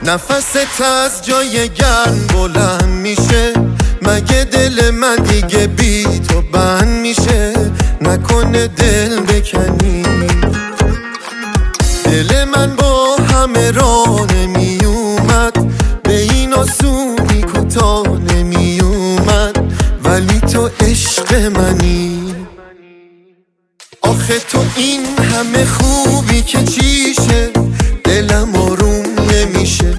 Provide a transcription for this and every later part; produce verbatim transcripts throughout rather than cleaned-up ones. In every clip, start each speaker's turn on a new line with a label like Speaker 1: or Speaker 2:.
Speaker 1: نفست از جای گرم بلند میشه، مگه دل من دیگه بی تو بند میشه؟ نکنه دل بکنی، دل من با همه راه نمی اومد، به این آسونی کوتاه نمی اومد، ولی تو عشق منی. آخه تو این همه خوبی که چیشه، دلم آروم نمیشه،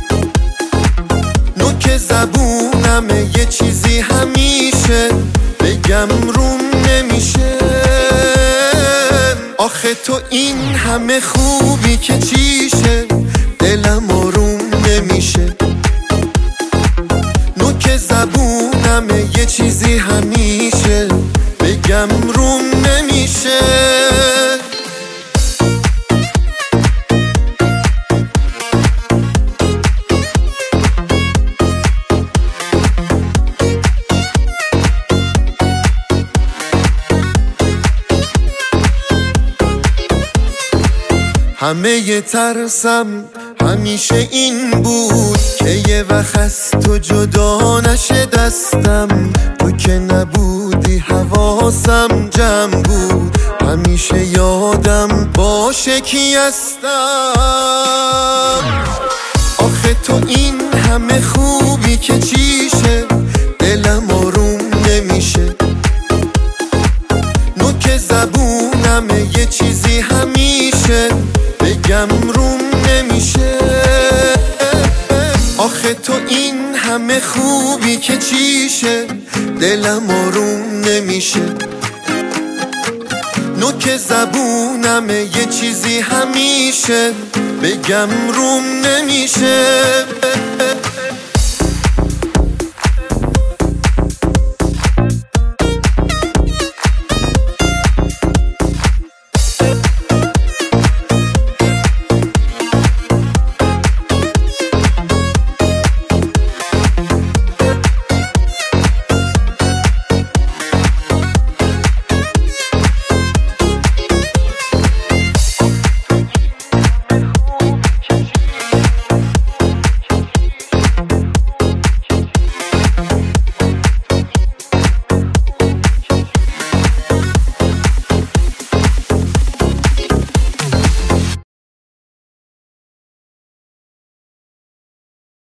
Speaker 1: نوک زبونمه یه چیزی همیشه بگم روم نمیشه. آخه تو این همه خوبی که چیشه، دلم آروم نمیشه، نوک زبونمه یه چیزی همیشه بگم روم نمیشه. همه ی ترسم همیشه این بود که یه وقت از تو جدا نشه دستم، تو که نبودی حواسم جمع بود، همیشه یادم باشه کی هستم. آخه تو این همه خوبی که چیشه، دلم آروم نمیشه، نوک زبونمه یه چیزی همیشه بگم روم نمیشه. آخه تو این همه خوبی که چیشه، دلم آروم نمیشه، نوک زبونمه یه چیزی همیشه بگم روم نمیشه.